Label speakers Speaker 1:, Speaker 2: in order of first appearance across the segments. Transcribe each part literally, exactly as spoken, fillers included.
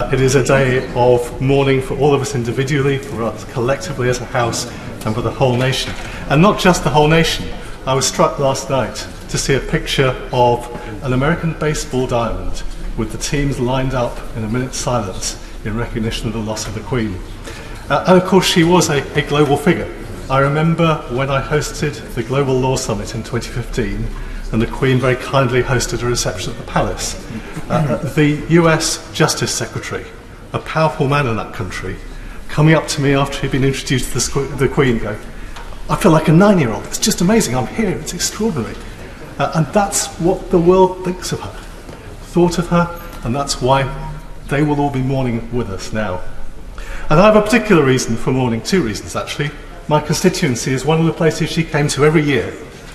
Speaker 1: It is a day of mourning for all of us individually, for us collectively as a house, and for the whole nation. And not just the whole nation. I was struck last night to see a picture of an American baseball diamond with the teams lined up in a minute's silence in recognition of the loss of the Queen. Uh, and of course she was a, a global figure. I remember when I hosted the Global Law Summit in twenty fifteen, and the Queen very kindly hosted a reception at the Palace. Uh, the U S Justice Secretary, a powerful man in that country, coming up to me after he'd been introduced to the, the Queen, going, "I feel like a nine-year-old, it's just amazing, I'm here, it's extraordinary." Uh, and that's what the world thinks of her, thought of her, and that's why they will all be mourning with us now. And I have a particular reason for mourning, two reasons actually. My constituency is one of the places she came to every year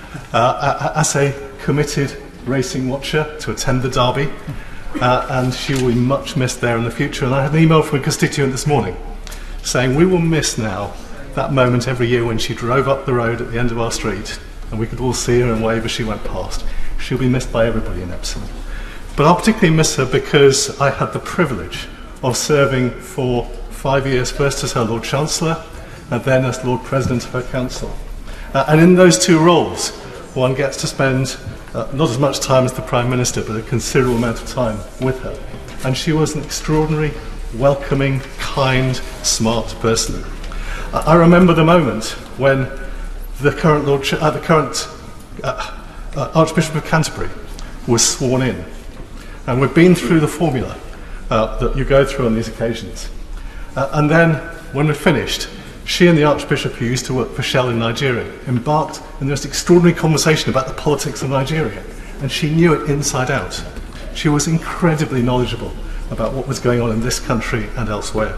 Speaker 1: uh, as a committed racing watcher to attend the Derby, uh, and she will be much missed there in the future. And I had an email from a constituent this morning saying we will miss now that moment every year when she drove up the road at the end of our street and we could all see her and wave as she went past. She'll be missed by everybody in Epsom. But I'll particularly miss her because I had the privilege of serving for five years, first as her Lord Chancellor and then as Lord President of her Council. Uh, and in those two roles, one gets to spend uh, not as much time as the Prime Minister, but a considerable amount of time with her. And she was an extraordinary, welcoming, kind, smart person. Uh, I remember the moment when the current, Lord Ch- uh, the current uh, uh, Archbishop of Canterbury was sworn in. And we've been through the formula uh, that you go through on these occasions. Uh, and then, when we're finished, she and the Archbishop, who used to work for Shell in Nigeria, embarked in the most extraordinary conversation about the politics of Nigeria. And she knew it inside out. She was incredibly knowledgeable about what was going on in this country and elsewhere.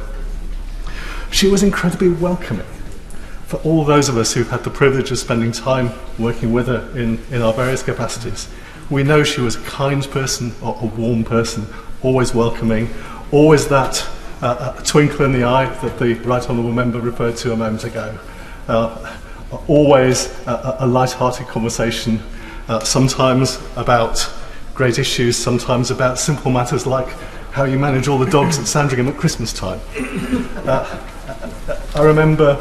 Speaker 1: She was incredibly welcoming for all those of us who've had the privilege of spending time working with her in, in our various capacities. We know she was a kind person, or a warm person, always welcoming, always that uh, a twinkle in the eye that the Right Honourable Member referred to a moment ago. Uh, always a, a light-hearted conversation, uh, sometimes about great issues, sometimes about simple matters like how you manage all the dogs at Sandringham at Christmas time. Uh, I remember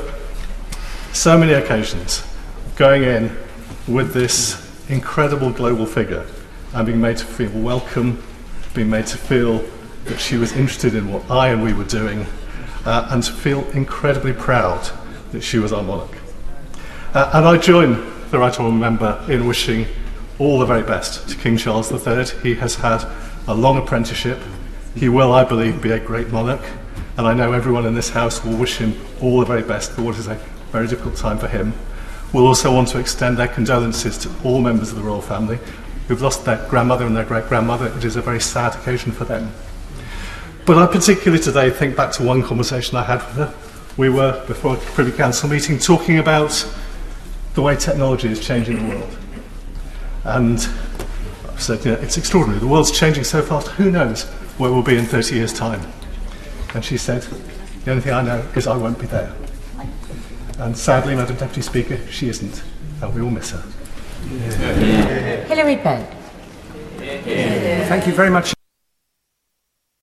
Speaker 1: so many occasions going in with this incredible global figure and being made to feel welcome, being made to feel that she was interested in what I and we were doing, uh, and to feel incredibly proud that she was our monarch. Uh, and I join the Right Honourable Member in wishing all the very best to King Charles the Third. He has had a long apprenticeship. He will, I believe, be a great monarch, and I know everyone in this house will wish him all the very best for what is a very difficult time for him. We'll also want to extend their condolences to all members of the royal family who've lost their grandmother and their great-grandmother. It is a very sad occasion for them. But I particularly today think back to one conversation I had with her. We were, before a Privy Council meeting, talking about the way technology is changing the world. And I've said, you know, it's extraordinary. The world's changing so fast, who knows where we'll be in thirty years' time? And she said, the only thing I know is I won't be there. And sadly, Madam Deputy Speaker, she isn't, and we will miss her.
Speaker 2: Yeah. Hilary Benn.
Speaker 3: Yeah. Thank you very much.